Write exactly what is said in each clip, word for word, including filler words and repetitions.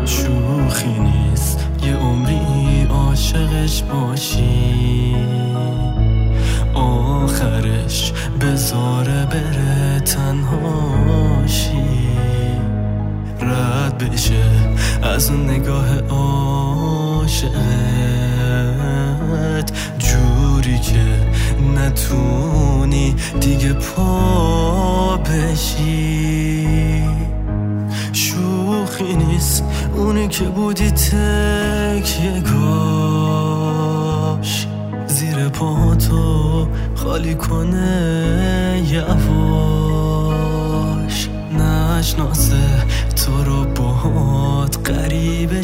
شوخی نیست یه عمری عاشقش باشی، آخرش بذاره بره تنهاشی، رد بشه از اون نگاه عاشقت جوری که نتونی دیگه پا بشی. شوخی نیست اونی که بودی تکیه گاش، زیر پاهاتو خالی کنه یواش، نشناسه تو رو باهات غریبه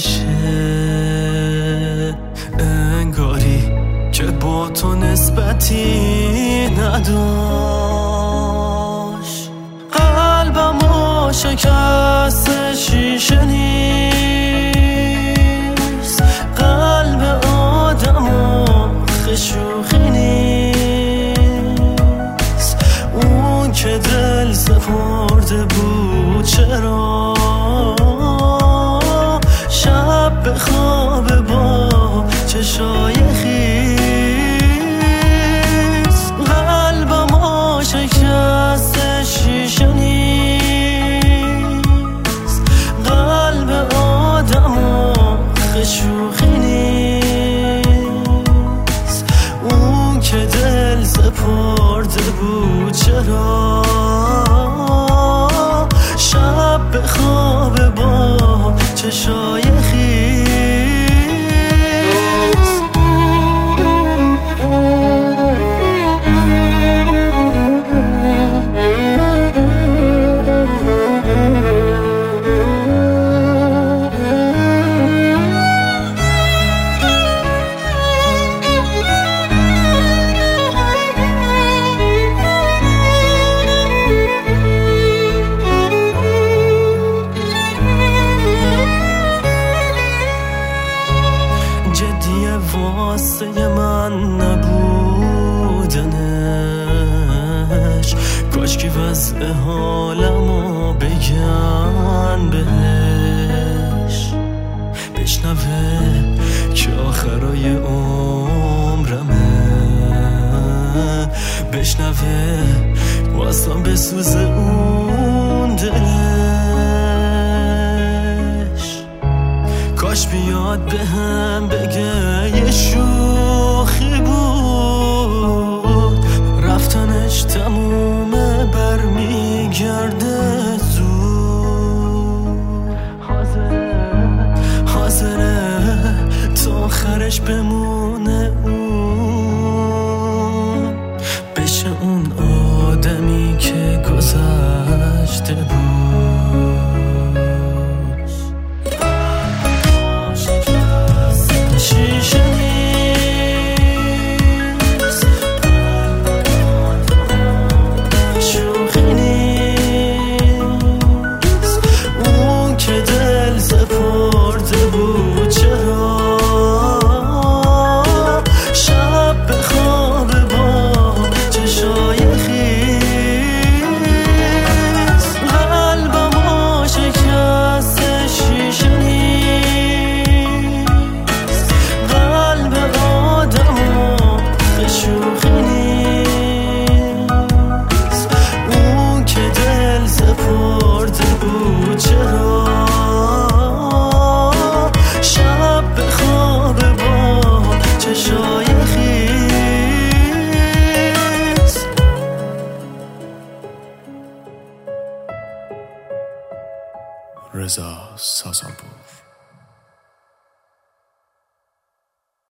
شه، انگاری که با تو نسبتی نداشت. قلبمو شکست شیشه نیست، قلب آدمو خشوخی نیست، اون که دل سپرده بود چرا شب به خواب با چشای خیس. قلبم شکست شیشه نیست، قلب آدمو خشوخی نیست، اون که دل سپرده بود چرا شب به خواب با چشای خیس. واسه من نبودنش، کاش که وضع حالمو بگن بهش، بشنوه که آخرای عمرمه، بشنوه واسم بسوزه اون دلش، کاش بیاد به هم بگه یه شوخی بود، رفتنش تمومه برمیگرده زود، حاضره حاضره تا آخرش بمونه اون، بشه اون آدمی که گذشته بود. رضا سازنپور.